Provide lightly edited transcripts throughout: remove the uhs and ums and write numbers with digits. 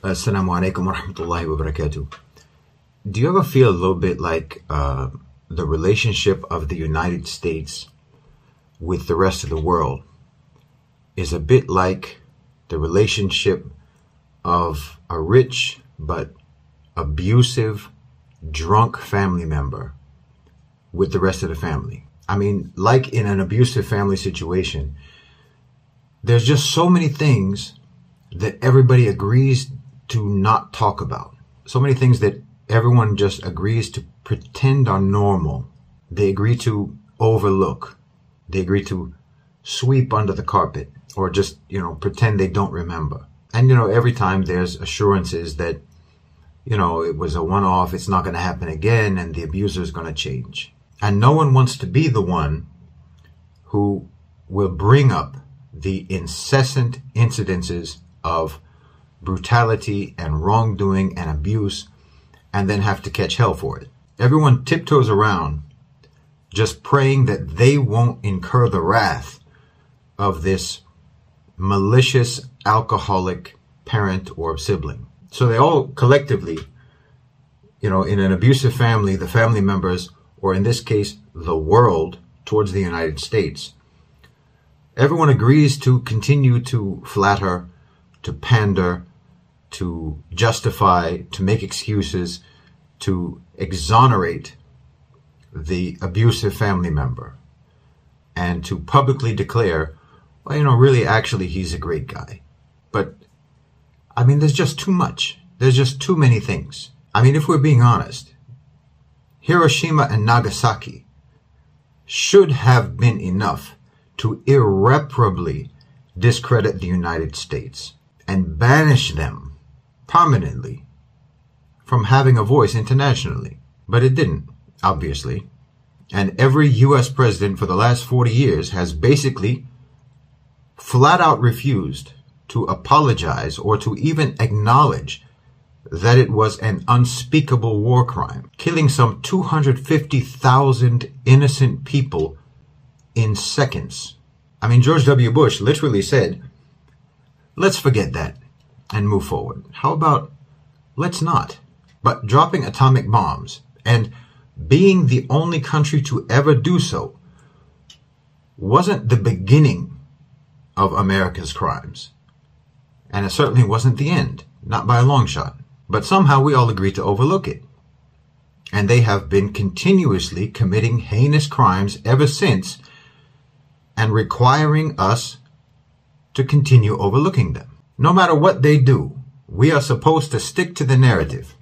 Assalamu alaikum wa rahmatullahi wa barakatuh. Do you ever feel a little bit like the relationship of the United States with the rest of the world is a bit like the relationship of a rich but abusive, drunk family member with the rest of the family? I mean, like in an abusive family situation, there's just so many things that everybody agrees to not talk about. So many things that everyone just agrees to pretend are normal. They agree to overlook. They agree to sweep under the carpet or just, pretend they don't remember. And, every time there's assurances that, it was a one-off, it's not going to happen again, and the abuser is going to change. And no one wants to be the one who will bring up the incessant incidences of brutality and wrongdoing and abuse and then have to catch hell for it. Everyone tiptoes around just praying that they won't incur the wrath of this malicious alcoholic parent or sibling. So they all collectively, in an abusive family, the family members, or in this case, the world towards the United States, everyone agrees to continue to flatter, to pander, to justify, to make excuses, to exonerate the abusive family member, and to publicly declare, well, really, actually, he's a great guy. But, there's just too much. There's just too many things. If we're being honest, Hiroshima and Nagasaki should have been enough to irreparably discredit the United States and banish them permanently from having a voice internationally. But it didn't, obviously. And every U.S. president for the last 40 years has basically flat out refused to apologize or to even acknowledge that it was an unspeakable war crime, killing some 250,000 innocent people in seconds. George W. Bush literally said, let's forget that and move forward. How about let's not? But dropping atomic bombs and being the only country to ever do so wasn't the beginning of America's crimes. And it certainly wasn't the end, not by a long shot. But somehow we all agreed to overlook it. And they have been continuously committing heinous crimes ever since and requiring us to continue overlooking them. No matter what they do, we are supposed to stick to the narrative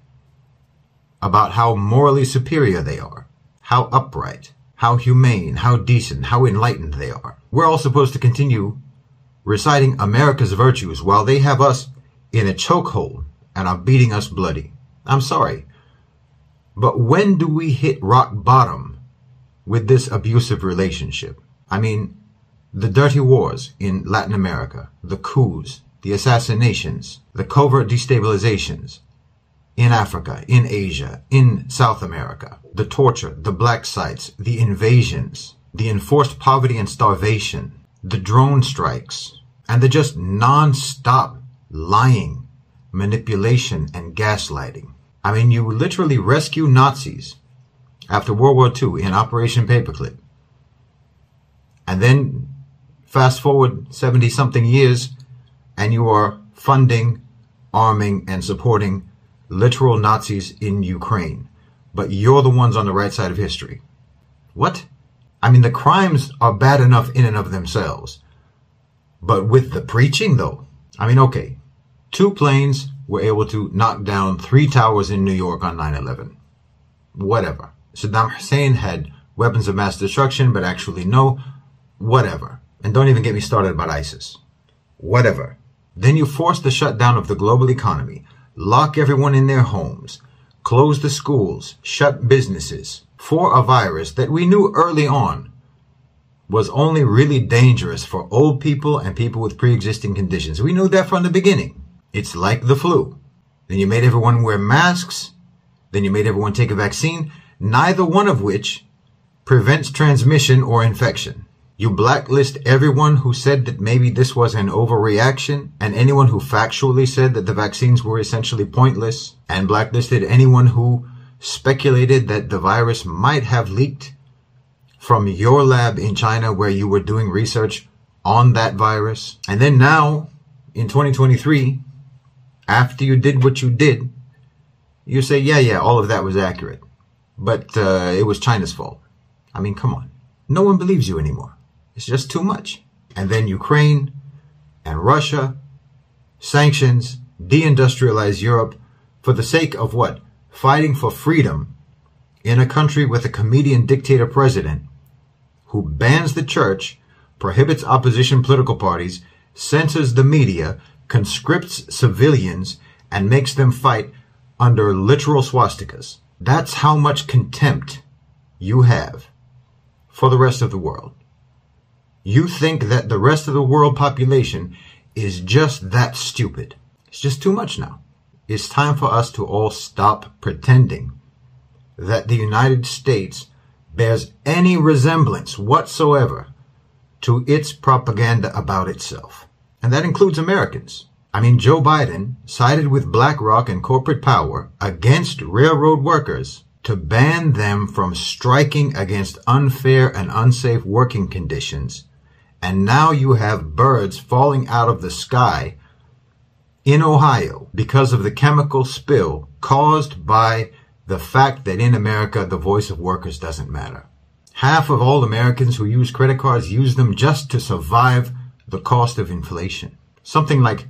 about how morally superior they are, how upright, how humane, how decent, how enlightened they are. We're all supposed to continue reciting America's virtues while they have us in a chokehold and are beating us bloody. I'm sorry, but when do we hit rock bottom with this abusive relationship? The dirty wars in Latin America, the coups, the assassinations, the covert destabilizations in Africa, in Asia, in South America, the torture, the black sites, the invasions, the enforced poverty and starvation, the drone strikes, and the just non-stop lying, manipulation, and gaslighting. You literally rescue Nazis after World War II in Operation Paperclip. And then fast forward 70-something years, and you are funding, arming, and supporting literal Nazis in Ukraine. But you're the ones on the right side of history. What? The crimes are bad enough in and of themselves. But with the preaching, though? Okay. 2 planes were able to knock down 3 towers in New York on 9/11. Whatever. Saddam Hussein had weapons of mass destruction, but actually no. Whatever. And don't even get me started about ISIS. Whatever. Then you force the shutdown of the global economy, lock everyone in their homes, close the schools, shut businesses for a virus that we knew early on was only really dangerous for old people and people with pre-existing conditions. We knew that from the beginning. It's like the flu. Then you made everyone wear masks. Then you made everyone take a vaccine, neither one of which prevents transmission or infection. You blacklist everyone who said that maybe this was an overreaction, and anyone who factually said that the vaccines were essentially pointless, and blacklisted anyone who speculated that the virus might have leaked from your lab in China where you were doing research on that virus. And then now, in 2023, after you did what you did, you say, yeah, all of that was accurate, but it was China's fault. I mean, come on. No one believes you anymore. It's just too much. And then Ukraine and Russia, sanctions, deindustrialize Europe for the sake of what? Fighting for freedom in a country with a comedian dictator president who bans the church, prohibits opposition political parties, censors the media, conscripts civilians, and makes them fight under literal swastikas. That's how much contempt you have for the rest of the world. You think that the rest of the world population is just that stupid. It's just too much now. It's time for us to all stop pretending that the United States bears any resemblance whatsoever to its propaganda about itself. And that includes Americans. I mean, Joe Biden sided with BlackRock and corporate power against railroad workers to ban them from striking against unfair and unsafe working conditions. And now you have birds falling out of the sky in Ohio because of the chemical spill caused by the fact that in America, the voice of workers doesn't matter. Half of all Americans who use credit cards use them just to survive the cost of inflation. Something like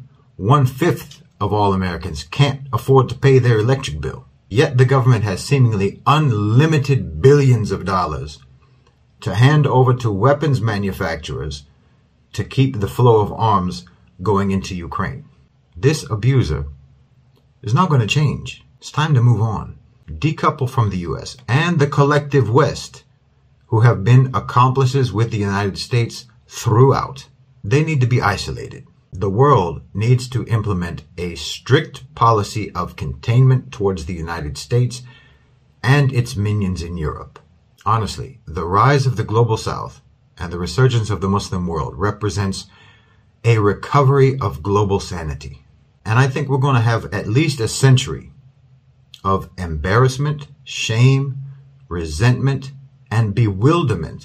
1/5 of all Americans can't afford to pay their electric bill. Yet the government has seemingly unlimited billions of dollars to hand over to weapons manufacturers to keep the flow of arms going into Ukraine. This abuser is not going to change. It's time to move on. Decouple from the U.S. and the collective West, who have been accomplices with the United States throughout. They need to be isolated. The world needs to implement a strict policy of containment towards the United States and its minions in Europe. Honestly, the rise of the global South and the resurgence of the Muslim world represents a recovery of global sanity. And I think we're going to have at least a century of embarrassment, shame, resentment, and bewilderment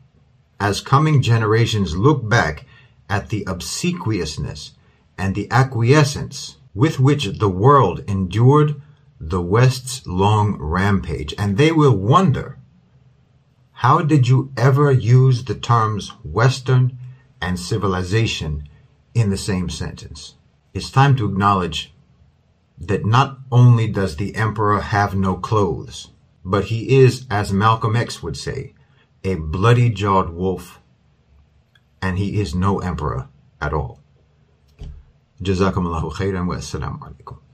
as coming generations look back at the obsequiousness and the acquiescence with which the world endured the West's long rampage. And they will wonder, how did you ever use the terms Western and civilization in the same sentence? It's time to acknowledge that not only does the emperor have no clothes, but he is, as Malcolm X would say, a bloody-jawed wolf, and he is no emperor at all. Jazakumullahu khairan wa assalamu alaikum.